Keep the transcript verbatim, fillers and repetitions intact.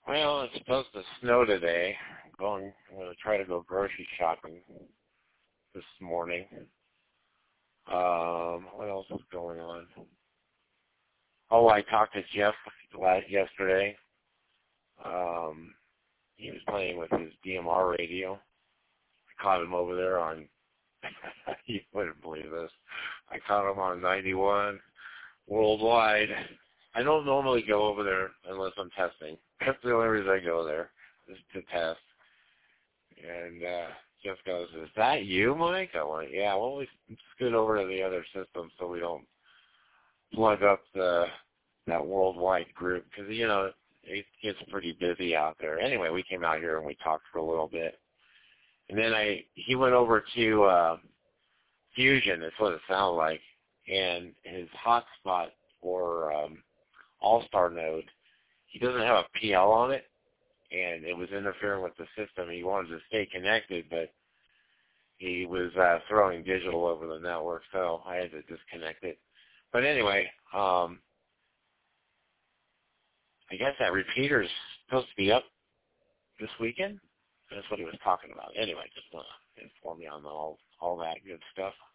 Well, it's supposed to snow today. I'm going. I'm going to try to go grocery shopping this morning. Um, what else is going on? Oh, I talked to Jeff last yesterday. Um, he was playing with his D M R radio. I caught him over there on. You wouldn't believe this. I caught him on ninety-one worldwide. I don't normally go over there unless I'm testing. That's the only reason I go there, is to test. And uh, Jeff goes, "Is that you, Mike?" I went, "Yeah, well, we scoot over to the other system so we don't plug up the that worldwide group because, you know, it gets pretty busy out there." Anyway, we came out here and we talked for a little bit. And then I he went over to uh, Fusion, that's what it sounded like, and his hotspot for um, All-Star node, he doesn't have a P L on it, and it was interfering with the system. He wanted to stay connected, but he was uh, throwing digital over the network, so I had to disconnect it. But anyway, um, I guess that repeater's supposed to be up this weekend. That's what he was talking about. Anyway, just want to inform you on all all that good stuff.